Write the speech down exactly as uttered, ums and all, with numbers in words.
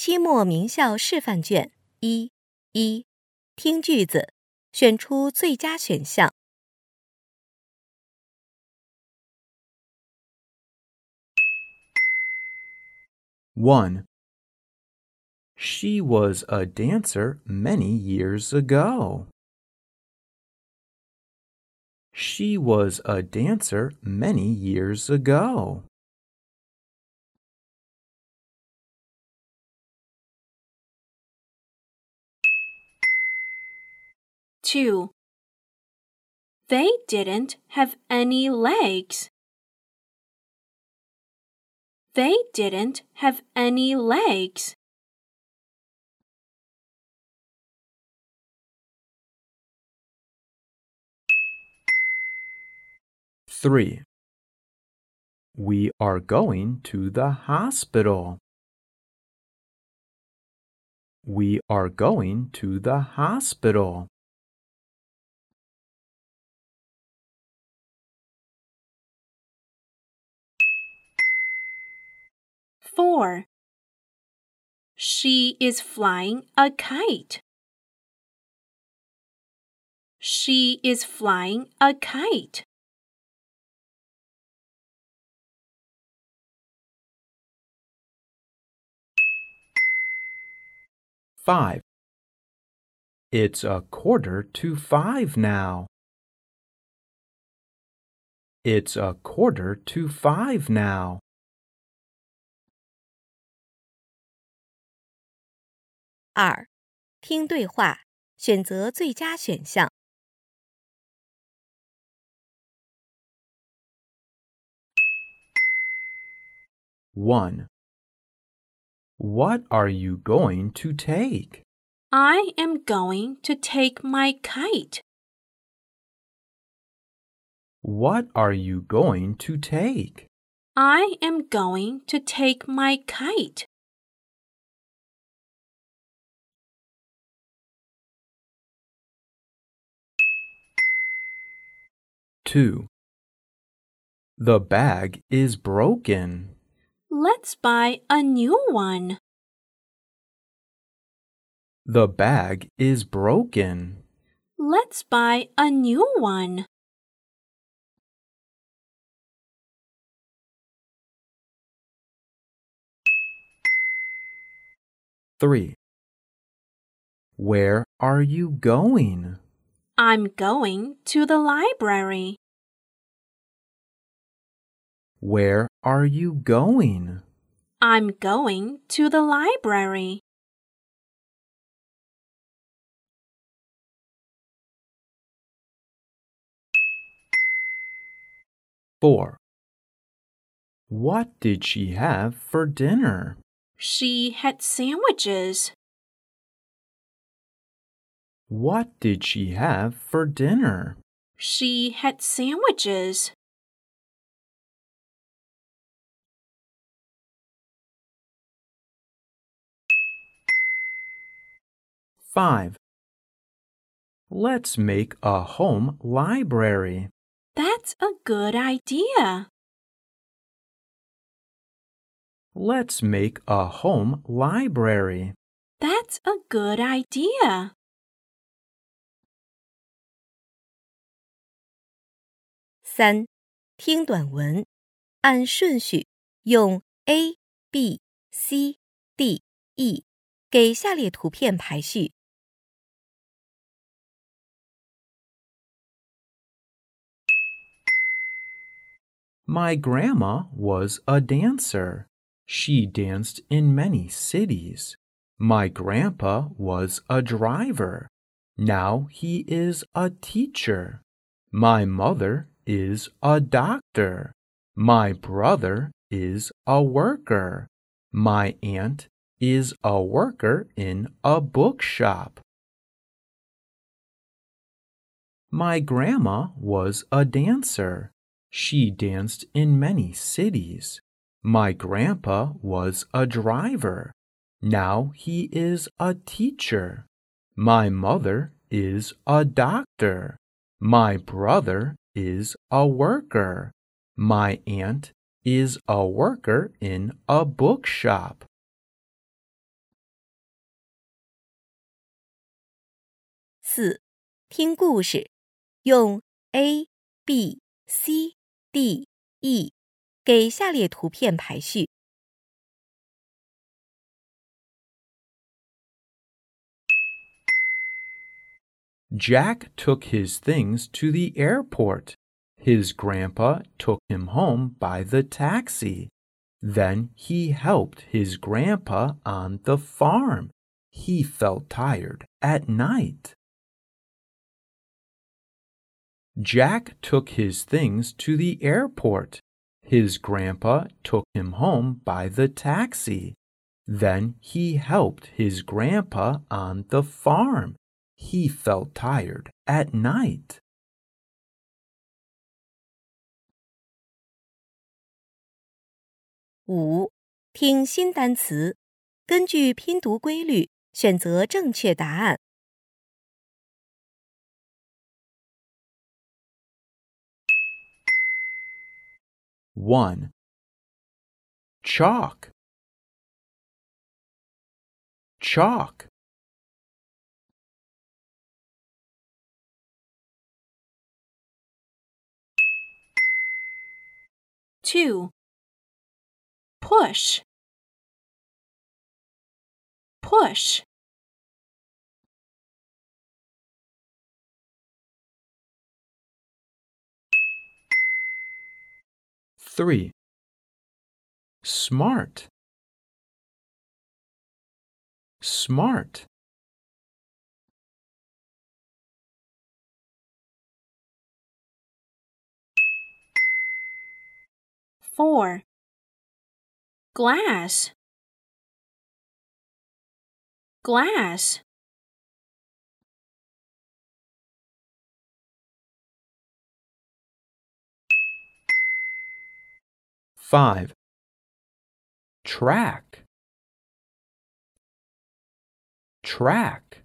期末名校示范卷一一，听句子，选出最佳选项。 one. She was a dancer many years ago. She was a dancer many years ago. two. They didn't have any legs. They didn't have any legs. three. We are going to the hospital. We are going to the hospital. four. She is flying a kite. She is flying a kite. five. It's a quarter to five now. It's a quarter to five now. 二，听对话，选择最佳选项。 one. What are you going to take? I am going to take my kite. What are you going to take? I am going to take my kite. two. The bag is broken. Let's buy a new one. The bag is broken. Let's buy a new one. three. Where are you going? I'm going to the library. Where are you going? I'm going to the library. four. What did she have for dinner? She had sandwiches. What did she have for dinner? She had sandwiches. five. Let's make a home library. That's a good idea. Let's make a home library. That's a good idea. 三，听短文，按顺序用 A、B、C、D、E 给下列图片排序。 My grandma was a dancer. She danced in many cities. My grandpa was a driver. Now he is a teacher. My mother is a doctor. My brother is a worker. My aunt is a worker in a bookshop. My grandma was a dancer. She danced in many cities. My grandpa was a driver. Now he is a teacher. My mother is a doctor. My brother is a worker. My aunt is a worker in a bookshop. 四，听故事，用 A、B、C、D、E 给下列图片排序。 Jack took his things to the airport. His grandpa took him home by the taxi. Then he helped his grandpa on the farm. He felt tired at night. Jack took his things to the airport. His grandpa took him home by the taxi. Then he helped his grandpa on the farm. He felt tired at night. 五，听新单词，根据拼读规律选择正确答案。 one. Chalk. Chalk. Two. Push. Push. three. Smart. Smart. Four. Glass. Glass. five. Track. Track.